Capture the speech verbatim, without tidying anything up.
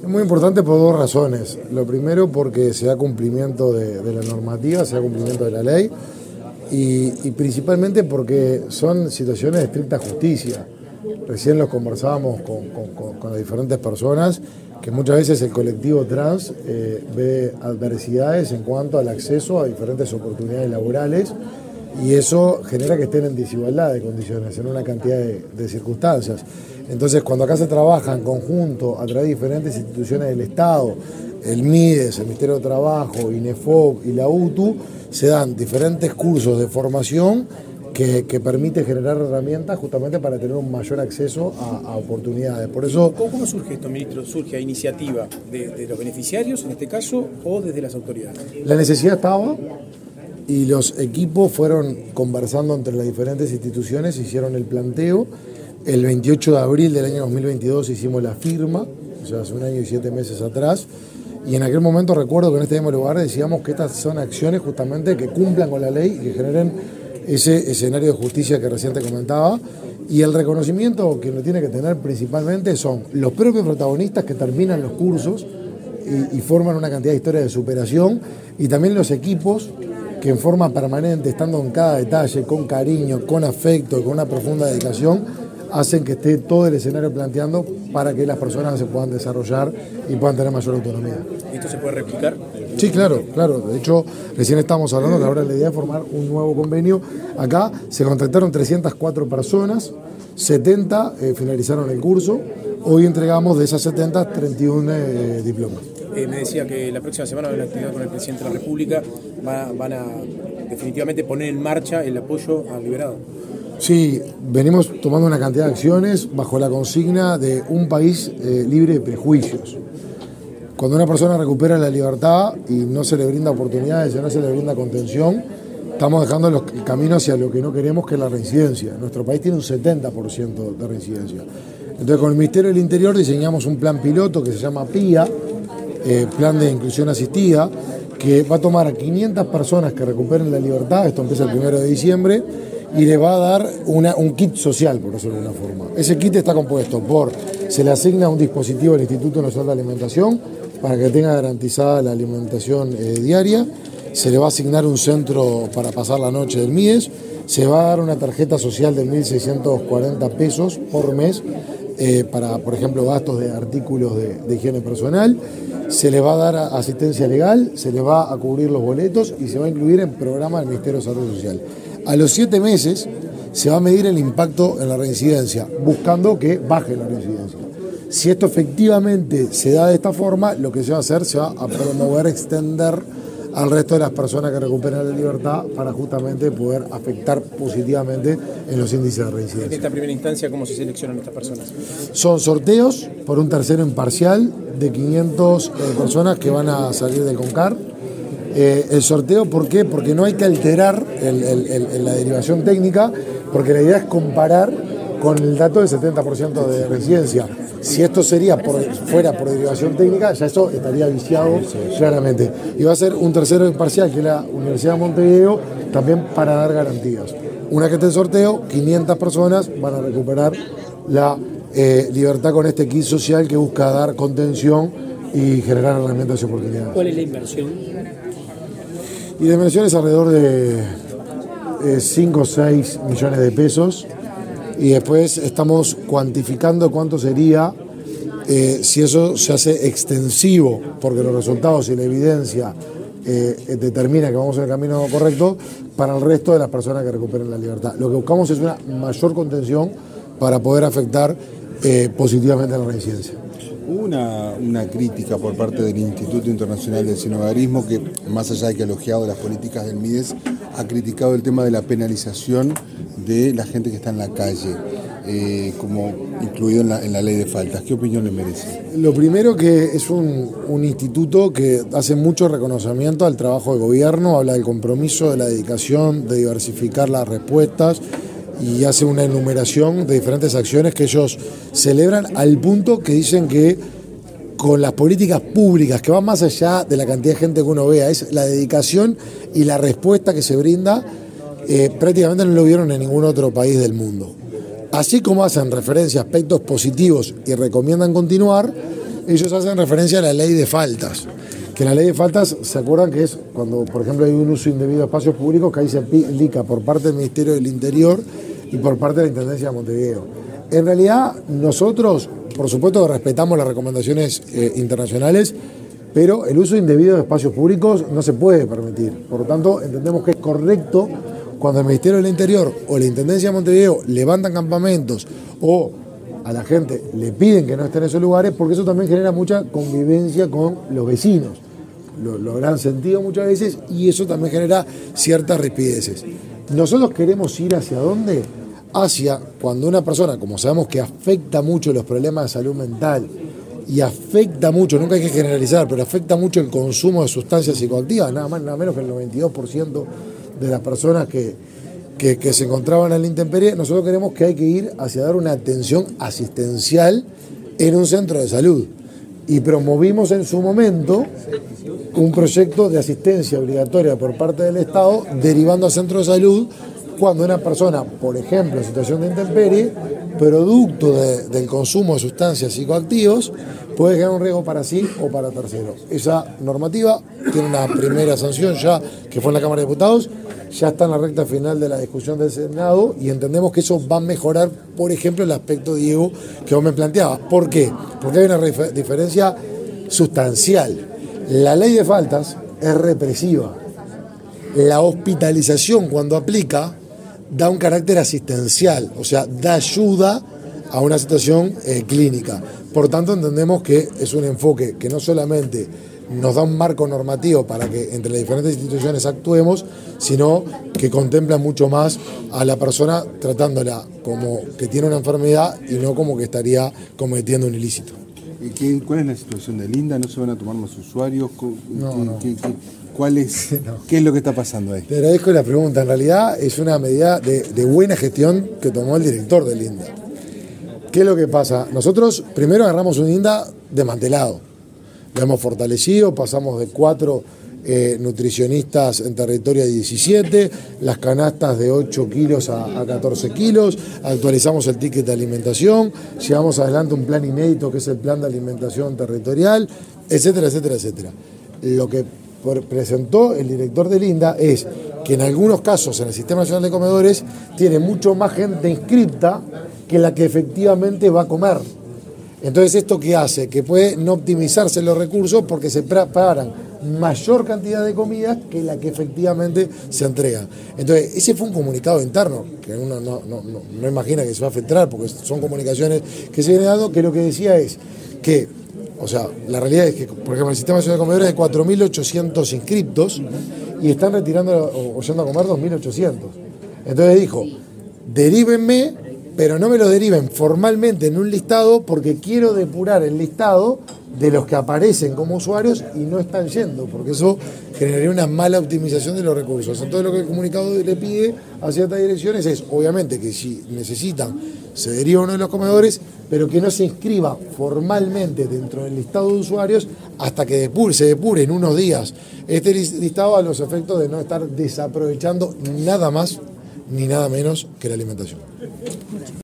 Es muy importante por dos razones. Lo primero, porque se da cumplimiento de, de la normativa, se da cumplimiento de la ley, y, y principalmente porque son situaciones de estricta justicia. Recién los conversábamos con, con, con, con las diferentes personas, que muchas veces el colectivo trans eh, ve adversidades en cuanto al acceso a diferentes oportunidades laborales, y eso genera que estén en desigualdad de condiciones, en una cantidad de, de circunstancias. Entonces, cuando acá se trabaja en conjunto a través de diferentes instituciones del Estado, el MIDES, el Ministerio de Trabajo, INEFOP y la U T U, se dan diferentes cursos de formación que, que permite generar herramientas justamente para tener un mayor acceso a, a oportunidades. Por eso, ¿Cómo, ¿Cómo surge esto, ministro? ¿Surge a iniciativa de, de los beneficiarios, en este caso, o desde las autoridades? La necesidad estaba y los equipos fueron conversando entre las diferentes instituciones, hicieron el planteo. El veintiocho de abril del año dos mil veintidós hicimos la firma, o sea, hace un año y siete meses atrás, y en aquel momento recuerdo que en este mismo lugar decíamos que estas son acciones justamente que cumplan con la ley y que generen ese escenario de justicia que recién te comentaba, y el reconocimiento que lo tiene que tener principalmente son los propios protagonistas que terminan los cursos y, y forman una cantidad de historias de superación, y también los equipos que en forma permanente, estando en cada detalle, con cariño, con afecto, con una profunda dedicación, hacen que esté todo el escenario planteando para que las personas se puedan desarrollar y puedan tener mayor autonomía. ¿Esto se puede replicar? Sí, claro, claro. De hecho, recién estábamos hablando que ahora la idea es formar un nuevo convenio. Acá se contactaron trescientas cuatro personas, setenta eh, finalizaron el curso. Hoy entregamos de esas setenta, treinta y uno eh, diplomas. Eh, me decía que la próxima semana va a haber una actividad con el presidente de la República. Va, van a definitivamente poner en marcha el apoyo al liberado. Sí, venimos tomando una cantidad de acciones bajo la consigna de un país eh, libre de prejuicios. Cuando una persona recupera la libertad y no se le brinda oportunidades, no se le brinda contención, estamos dejando los, el camino hacia lo que no queremos, que es la reincidencia. Nuestro país tiene un setenta por ciento de reincidencia. Entonces, con el Ministerio del Interior diseñamos un plan piloto que se llama P I A, eh, Plan de Inclusión Asistida, que va a tomar a quinientas personas que recuperen la libertad, esto empieza el primero de diciembre, y le va a dar una, un kit social, por decirlo de alguna forma. Ese kit está compuesto por, se le asigna un dispositivo al Instituto Nacional de Alimentación para que tenga garantizada la alimentación eh, diaria, se le va a asignar un centro para pasar la noche del MIDES, se va a dar una tarjeta social de mil seiscientos cuarenta pesos por mes eh, para, por ejemplo, gastos de artículos de, de higiene personal, se le va a dar asistencia legal, se le va a cubrir los boletos y se va a incluir en programa del Ministerio de Salud Social. A los siete meses se va a medir el impacto en la reincidencia, buscando que baje la reincidencia. Si esto efectivamente se da de esta forma, lo que se va a hacer, se va a promover, extender al resto de las personas que recuperan la libertad para justamente poder afectar positivamente en los índices de reincidencia. En esta primera instancia, ¿cómo se seleccionan estas personas? Son sorteos por un tercero imparcial de quinientas eh, personas que van a salir del CONCAR. Eh, el sorteo, ¿por qué? Porque no hay que alterar el, el, el, la derivación técnica, porque la idea es comparar con el dato del setenta por ciento de reincidencia. Si esto sería por, fuera por derivación técnica, ya eso estaría viciado claramente. Y va a ser un tercero imparcial, que es la Universidad de Montevideo, también para dar garantías. Una que esté en sorteo, quinientas personas van a recuperar la eh, libertad con este kit social que busca dar contención y generar herramientas y oportunidades. ¿Cuál es la inversión? Y la inversión es alrededor de cinco o seis millones de pesos. Y después estamos cuantificando cuánto sería eh, si eso se hace extensivo, porque los resultados y la evidencia eh, determina que vamos en el camino correcto para el resto de las personas que recuperen la libertad. Lo que buscamos es una mayor contención para poder afectar eh, positivamente a la reincidencia. Hubo una, una crítica por parte del Instituto Internacional del Sinhogarismo que, más allá de que ha elogiado las políticas del MIDES, ha criticado el tema de la penalización de la gente que está en la calle, eh, como incluido en la, en la ley de faltas. ¿Qué opinión le merece? Lo primero, que es un, un instituto que hace mucho reconocimiento al trabajo de gobierno, habla del compromiso, de la dedicación, de diversificar las respuestas, y hace una enumeración de diferentes acciones que ellos celebran, al punto que dicen que con las políticas públicas, que van más allá de la cantidad de gente que uno vea, es la dedicación y la respuesta que se brinda, eh, prácticamente no lo vieron en ningún otro país del mundo. Así como hacen referencia a aspectos positivos y recomiendan continuar, ellos hacen referencia a la ley de faltas. Que la ley de faltas, ¿se acuerdan que es cuando, por ejemplo, hay un uso indebido de espacios públicos que ahí se aplica por parte del Ministerio del Interior y por parte de la Intendencia de Montevideo? En realidad, nosotros, por supuesto, respetamos las recomendaciones eh, internacionales, pero el uso indebido de espacios públicos no se puede permitir. Por lo tanto, entendemos que es correcto cuando el Ministerio del Interior o la Intendencia de Montevideo levantan campamentos o a la gente le piden que no esté en esos lugares, porque eso también genera mucha convivencia con los vecinos. Lo, lo habrán sentido muchas veces y eso también genera ciertas rispideces. Nosotros queremos ir hacia dónde? Hacia cuando una persona, como sabemos que afecta mucho los problemas de salud mental y afecta mucho, nunca hay que generalizar, pero afecta mucho el consumo de sustancias psicoactivas, nada más, nada menos que el noventa y dos por ciento de las personas que, que, que se encontraban en la intemperie, nosotros queremos que hay que ir hacia dar una atención asistencial en un centro de salud. Y promovimos en su momento un proyecto de asistencia obligatoria por parte del Estado derivando a centros de salud cuando una persona, por ejemplo, en situación de intemperie, producto de, del consumo de sustancias psicoactivas, puede generar un riesgo para sí o para terceros. Esa normativa tiene una primera sanción ya, que fue en la Cámara de Diputados, ya está en la recta final de la discusión del Senado y entendemos que eso va a mejorar, por ejemplo, el aspecto, Diego, que vos me planteabas. ¿Por qué? Porque hay una refer- diferencia sustancial. La ley de faltas es represiva. La hospitalización, cuando aplica, da un carácter asistencial, o sea, da ayuda a una situación eh, clínica. Por tanto, entendemos que es un enfoque que no solamente nos da un marco normativo para que entre las diferentes instituciones actuemos, sino que contempla mucho más a la persona tratándola como que tiene una enfermedad y no como que estaría cometiendo un ilícito. ¿Y qué, cuál es la situación de Linda? ¿No se van a tomar más usuarios? ¿Qué, No, no. qué, qué, cuál es, no. ¿Qué es lo que está pasando ahí? Te agradezco la pregunta. En realidad es una medida de, de buena gestión que tomó el director de Linda. ¿Qué es lo que pasa? Nosotros primero agarramos un Linda desmantelado. Lo hemos fortalecido, pasamos de cuatro eh, nutricionistas en territorio a diecisiete, las canastas de ocho kilos a, a catorce kilos, actualizamos el ticket de alimentación, llevamos adelante un plan inédito que es el plan de alimentación territorial, etcétera, etcétera, etcétera. Lo que presentó el director de Linda es que en algunos casos en el Sistema Nacional de Comedores tiene mucho más gente inscripta que la que efectivamente va a comer. Entonces, ¿esto qué hace? Que puede no optimizarse los recursos porque se preparan mayor cantidad de comidas que la que efectivamente se entrega. Entonces, ese fue un comunicado interno, que uno no, no, no, no imagina que se va a filtrar, porque son comunicaciones que se vienen dando, que lo que decía es que, o sea, la realidad es que, por ejemplo, el Sistema Nacional de Comedores es de cuatro mil ochocientos inscriptos y están retirando o, o yendo a comer dos mil ochocientos. Entonces dijo, derívenme, pero no me lo deriven formalmente en un listado porque quiero depurar el listado de los que aparecen como usuarios y no están yendo, porque eso generaría una mala optimización de los recursos. Entonces lo que el comunicado le pide a ciertas direcciones es, obviamente, que si necesitan, se deriva uno de los comedores, pero que no se inscriba formalmente dentro del listado de usuarios hasta que depure, se depure en unos días este listado a los efectos de no estar desaprovechando nada más ni nada menos que la alimentación.